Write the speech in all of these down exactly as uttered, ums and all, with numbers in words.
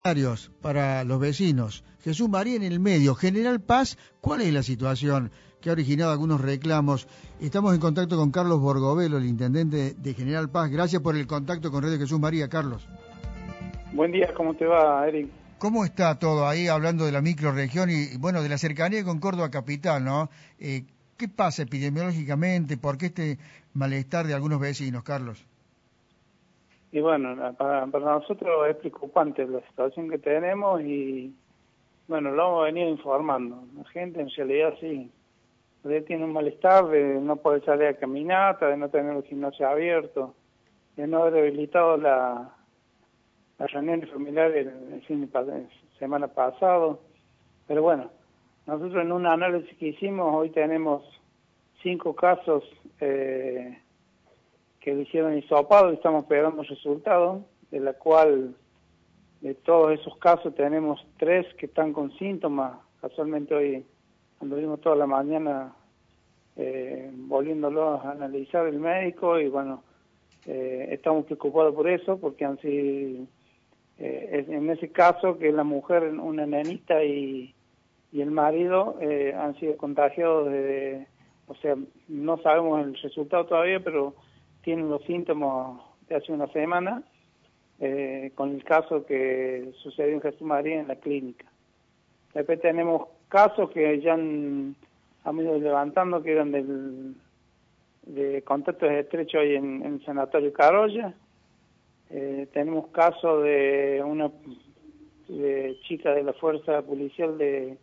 Para los vecinos. Jesús María en el medio. General Paz, ¿cuál es la situación que ha originado algunos reclamos? Estamos en contacto con Carlos Borgovelo, el intendente de General Paz. Gracias por el contacto con Radio Jesús María, Carlos. Buen día, ¿cómo te va, Eric? ¿Cómo está todo ahí, hablando de la microrregión y, bueno, de la cercanía con Córdoba Capital, ¿no? Eh, ¿Qué pasa epidemiológicamente? ¿Por qué este malestar de algunos vecinos, Carlos? Y bueno, para, para nosotros es preocupante la situación que tenemos y, bueno, lo hemos venido informando. La gente en realidad sí, tiene un malestar de no poder salir a caminata, de no tener el gimnasio abierto, de no haber habilitado la, la reunión familiar el, el fin de la semana pasado. Pero bueno, nosotros en un análisis que hicimos, hoy tenemos cinco casos eh, que le hicieron hisopado y estamos esperando resultados, de la cual de todos esos casos tenemos tres que están con síntomas. Casualmente hoy anduvimos toda la mañana eh, volviéndolos a analizar el médico y bueno, eh, estamos preocupados por eso, porque han sido, eh, en ese caso que la mujer, una nenita y, y el marido eh, han sido contagiados de, o sea, no sabemos el resultado todavía, pero tienen los síntomas de hace una semana, eh, con el caso que sucedió en Jesús María en la clínica. Después tenemos casos que ya han, han ido levantando, que eran del, de contactos estrechos ahí en, en el Sanatorio Carolla. Eh, tenemos casos de una de chica de la Fuerza Policial de,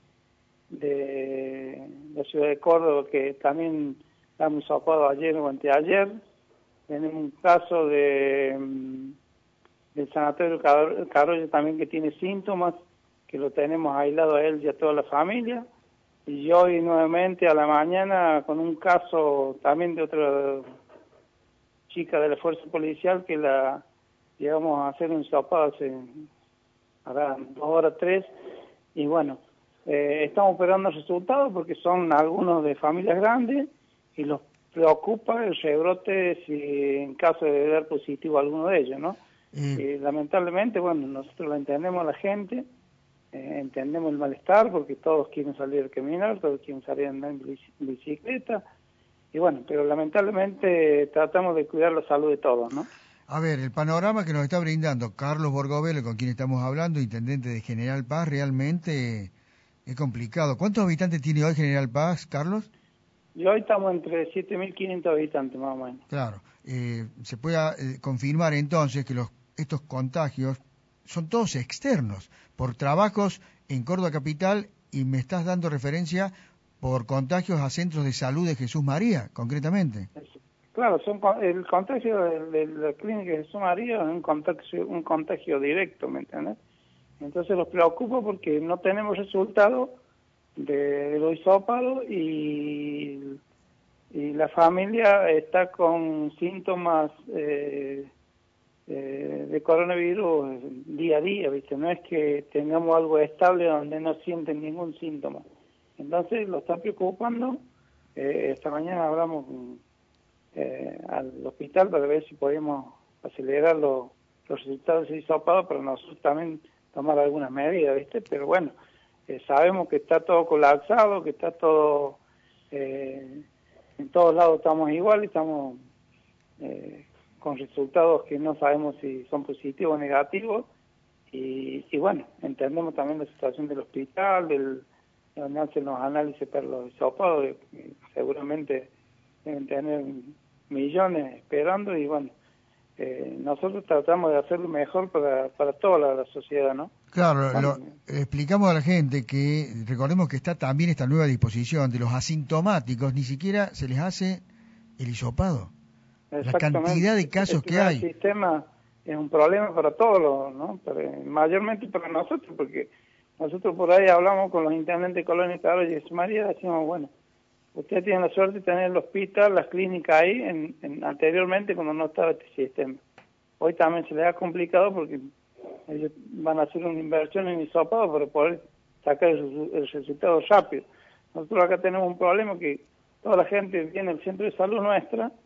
de la ciudad de Córdoba, que también la hemos sopado ayer o anteayer. Tenemos un caso de del Sanatorio Carolla también que tiene síntomas, que lo tenemos aislado a él y a toda la familia. Y hoy nuevamente a la mañana con un caso también de otra chica de la Fuerza Policial que la llegamos a hacer un hisopado hace ahora dos horas, tres. Y bueno, eh, estamos esperando resultados porque son algunos de familias grandes y los preocupa el rebrote si en caso de dar positivo a alguno de ellos, ¿no? Mm. Eh, lamentablemente, bueno, nosotros lo entendemos a la gente, eh, entendemos el malestar porque todos quieren salir a caminar, todos quieren salir a andar en bicicleta, y bueno, pero lamentablemente tratamos de cuidar la salud de todos, ¿no? A ver, el panorama que nos está brindando Carlos Borgovelo, con quien estamos hablando, intendente de General Paz, realmente es complicado. ¿Cuántos habitantes tiene hoy General Paz, Carlos? Y hoy estamos entre siete mil quinientos habitantes, más o menos. Claro. Eh, se puede eh, confirmar entonces que los estos contagios son todos externos, por trabajos en Córdoba Capital, y me estás dando referencia por contagios a centros de salud de Jesús María, concretamente. Claro, son, el contagio de, de la clínica de Jesús María es un contagio, un contagio directo, ¿me entiendes? Entonces los preocupa porque no tenemos resultados de, de los hisópados y, y la familia está con síntomas eh, eh, de coronavirus día a día, ¿viste? No es que tengamos algo estable donde no sienten ningún síntoma. Entonces lo está preocupando. Eh, esta mañana hablamos eh, al hospital para ver si podemos acelerar los, los resultados de hisopado para nosotros también tomar algunas medidas, ¿viste? Pero bueno, Eh, sabemos que está todo colapsado, que está todo, eh, en todos lados estamos igual, estamos eh, con resultados que no sabemos si son positivos o negativos, y, y bueno, entendemos también la situación del hospital, del, donde hacen los análisis para los hisopados, que seguramente deben tener millones esperando, y bueno, eh, nosotros tratamos de hacer lo mejor para, para toda la, la sociedad, ¿no? Claro, bueno, lo, explicamos a la gente que recordemos que está también esta nueva disposición de los asintomáticos, ni siquiera se les hace el hisopado. La cantidad de casos este que hay. El sistema es un problema para todos, ¿no? Pero mayormente para nosotros, porque nosotros por ahí hablamos con los intendentes de Colonia Carolla y Jesús María, decimos, bueno, ustedes tienen la suerte de tener el hospital, las clínicas ahí, en, en, anteriormente cuando no estaba este sistema. Hoy también se les ha complicado porque ellos van a hacer una inversión en hisopado para poder sacar el, el resultado rápido. Nosotros acá tenemos un problema que toda la gente viene al centro de salud nuestra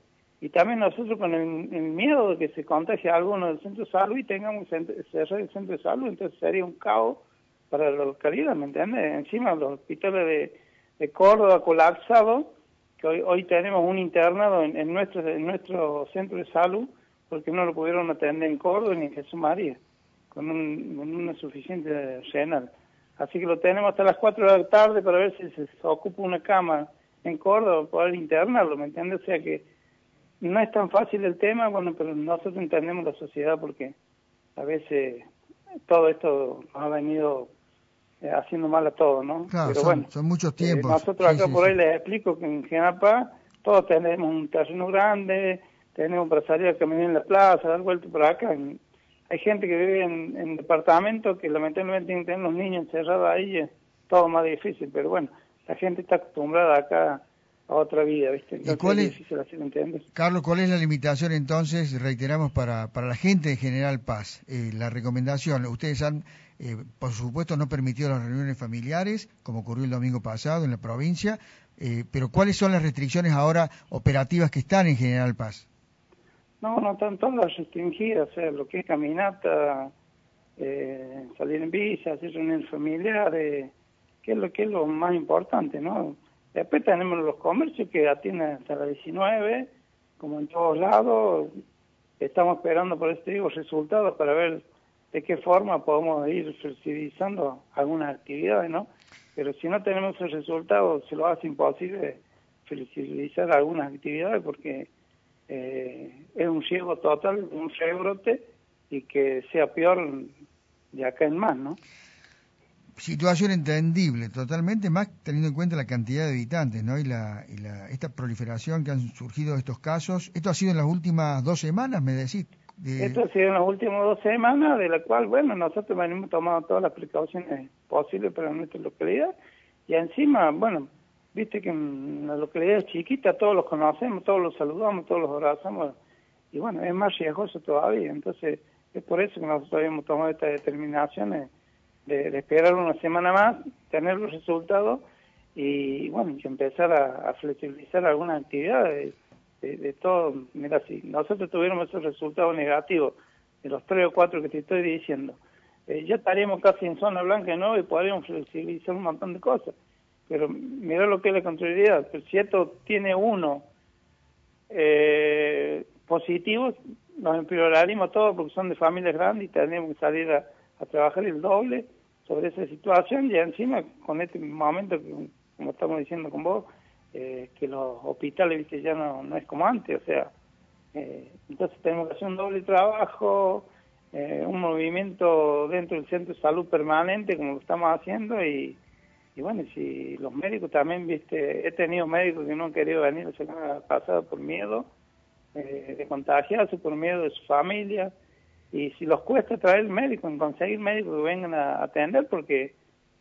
y también nosotros con el, el miedo de que se contagie alguno del centro de salud y tengamos que cerrar el centro de salud, entonces sería un caos para la localidad, ¿me entiendes? Encima los hospitales de, de Córdoba colapsados, que hoy, hoy tenemos un internado en, en, nuestro, en nuestro centro de salud, porque no lo pudieron atender en Córdoba ni en Jesús María, con, un, con una suficiente renal. Así que lo tenemos hasta las cuatro de la tarde para ver si se, se ocupa una cama en Córdoba, poder internarlo, ¿me entiendes? O sea que no es tan fácil el tema, bueno, pero nosotros entendemos la sociedad porque a veces todo esto nos ha venido eh, haciendo mal a todos, ¿no? Claro, pero son, bueno, son muchos tiempos. Eh, nosotros acá sí, sí, por sí. ahí les explico que en General Paz todos tenemos un terreno grande, tenemos para salir a caminar en la plaza, dar vueltas por acá. Hay gente que vive en, en departamentos que lamentablemente tienen que tener los niños encerrados ahí, es todo más difícil, pero bueno, la gente está acostumbrada acá a otra vida, ¿viste? Entonces ¿Y cuál es es, difícil hacer entender. Carlos, cuál es la limitación entonces, reiteramos, para, para la gente de General Paz? Eh, la recomendación, ustedes han, eh, por supuesto, no permitido las reuniones familiares, como ocurrió el domingo pasado en la provincia, eh, pero ¿cuáles son las restricciones ahora operativas que están en General Paz? No, no están todas restringidas, o sea, lo que es caminata, eh, salir en bici, hacer reuniones familiares, que es lo que es lo más importante, ¿no? Después tenemos los comercios que atienden hasta las diecinueve, como en todos lados. Estamos esperando, por este digo, resultados para ver de qué forma podemos ir flexibilizando algunas actividades, ¿no? Pero si no tenemos el resultado, se lo hace imposible flexibilizar algunas actividades porque eh, es un riesgo total, un rebrote y que sea peor de acá en más, ¿no? Situación entendible, totalmente, más teniendo en cuenta la cantidad de habitantes, ¿no? Y la, y la esta proliferación que han surgido de estos casos. ¿Esto ha sido en las últimas dos semanas, me decís? De... Esto ha sido en las últimas dos semanas, de la cual, bueno, nosotros venimos tomando todas las precauciones posibles para nuestra localidad. Y encima, bueno, viste que en la localidad es chiquita, todos los conocemos, todos los saludamos, todos los abrazamos. Y bueno, es más riesgoso todavía. Entonces, es por eso que nosotros habíamos tomado estas determinaciones. De, de esperar una semana más, tener los resultados y bueno, y empezar a, a flexibilizar algunas actividades de, de, de todo. Mira, si nosotros tuviéramos esos resultados negativos de los tres o cuatro que te estoy diciendo, eh, ya estaríamos casi en zona blanca, ¿no? Y podríamos flexibilizar un montón de cosas. Pero mira lo que es la contrariedad, pero si esto tiene uno eh, positivo, nos empeoraríamos todos porque son de familias grandes y tendríamos que salir a a trabajar el doble sobre esa situación y encima con este momento, que, como estamos diciendo con vos, eh, que los hospitales viste ya no, no es como antes, o sea, eh, entonces tenemos que hacer un doble trabajo, eh, un movimiento dentro del centro de salud permanente como lo estamos haciendo y, y bueno, si los médicos también, viste, he tenido médicos que no han querido venir la semana pasada por miedo eh, de contagiarse, por miedo de su familia. Y si los cuesta traer médicos, conseguir médicos que vengan a atender, porque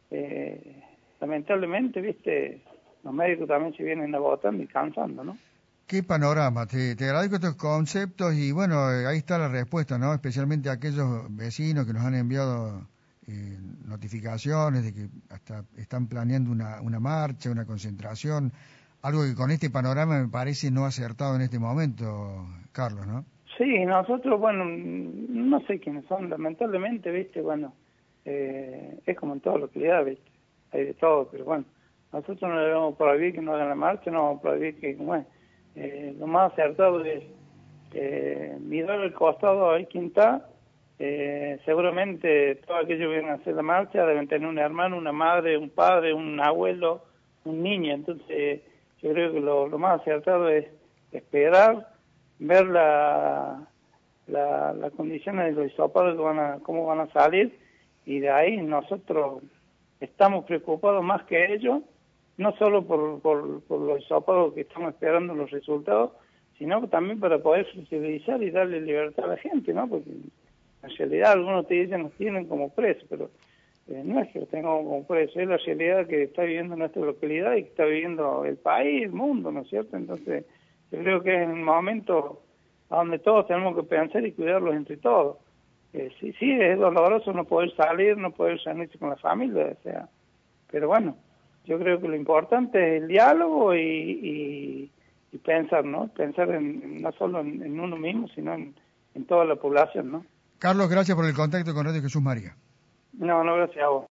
eh, lamentablemente, viste, los médicos también se vienen agotando y cansando, ¿no? Qué panorama, te, te agradezco estos conceptos y bueno, eh, ahí está la respuesta, ¿no? Especialmente a aquellos vecinos que nos han enviado eh, notificaciones de que hasta están planeando una, una marcha, una concentración, algo que con este panorama me parece no acertado en este momento, Carlos, ¿no? Sí, nosotros, bueno, no sé quiénes son, lamentablemente, viste, bueno, eh, es como en toda localidad, viste, hay de todo, pero bueno, nosotros no le vamos a prohibir que no hagan la marcha, no vamos a prohibir que, bueno, eh, lo más acertado es eh, mirar al costado a ver quién está, eh, seguramente todos aquellos que vienen a hacer la marcha deben tener un hermano, una madre, un padre, un abuelo, un niño, entonces yo creo que lo, lo más acertado es esperar, ver la, la, la condiciones de los hisopados que van a, cómo van a salir y de ahí nosotros estamos preocupados más que ellos, no solo por, por, por los hisopados que estamos esperando los resultados, sino también para poder flexibilizar y darle libertad a la gente, ¿no? Porque en realidad algunos te dicen nos tienen como presos, pero eh, no es que los tengamos como presos, es la realidad que está viviendo nuestra localidad y que está viviendo el país, el mundo, ¿no es cierto? Entonces yo creo que es un momento a donde todos tenemos que pensar y cuidarlos entre todos. Eh, sí, sí, es doloroso no poder salir, no poder reunirse con la familia, o sea, pero bueno, yo creo que lo importante es el diálogo y, y, y pensar, ¿no? Pensar en, no solo en, en uno mismo, sino en, en toda la población, ¿no? Carlos, gracias por el contacto con Radio Jesús María. No, no, gracias a vos.